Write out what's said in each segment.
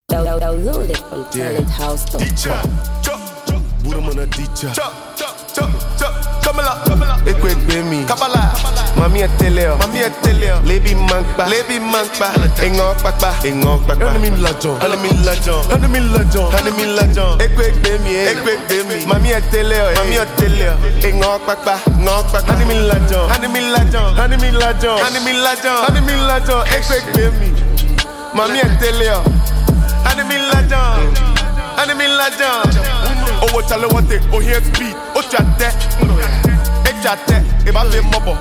Download it from Talent House. Teacher, Buddha mana teacher. Ekwe gbemi, Kabala, Mami eteleo, Lebi mankpa, Engok pakpa, Enemy lajon, Ekwe gbemi, Mami eteleo, Engok pakpa, Enemy lajon, Ekwe gbemi, Mami eteleo, Enemy lajon. Oh, tell what they, oh, here speed, oh, chat, if I live mobile.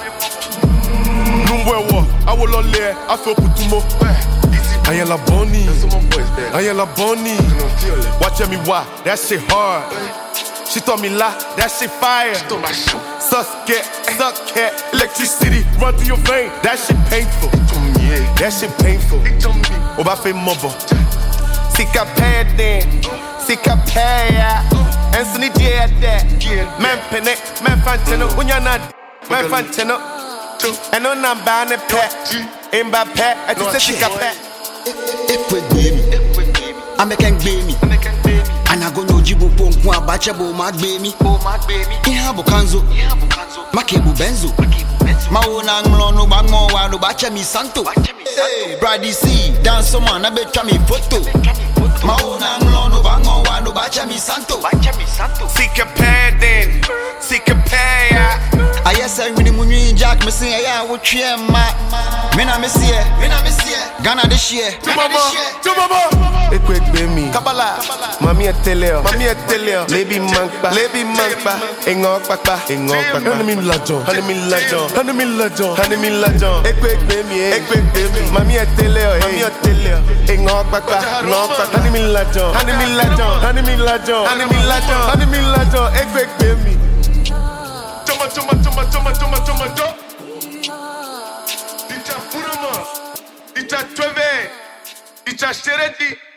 Number I will all lay, I feel put to more. I am la Bonnie, watch me why, that shit hard. She told me lie, that shit fire. Suck it, electricity run through your vein, that shit painful. Oh, I feel mobile. Sika pad then. Sika paya, Anthony J at that. Man pene, man fantino, unyana, man fantino. And on I'm buying a pet, in by pet, I just said Sika pet. If we baby, I'm a can baby. And I go no jibu pong, bachabo, mad baby. Ihabo kanzo, Makebu benzo. Maona nglono bango wano bacha mi santo. Hey, Brady C, dance someone, I bet me photo. Maona nglono bango wano bacha mi santo. Sika pad then, Sika paya. I yes I really muni Jack missing ya wo twie ma. Mena mesie, Ghana this year. Tumama. Ekwe gbemi, Kabala, Mami eteleo, Lebi mankpa, Engok pakpa, Enemy lajon, Ekwe gbemi, Mami eteleo, Engok pakpa, Enemy lajon, Ekwe gbemi. Toma. Icha Burama, Icha Tweve, Icha Sheredi.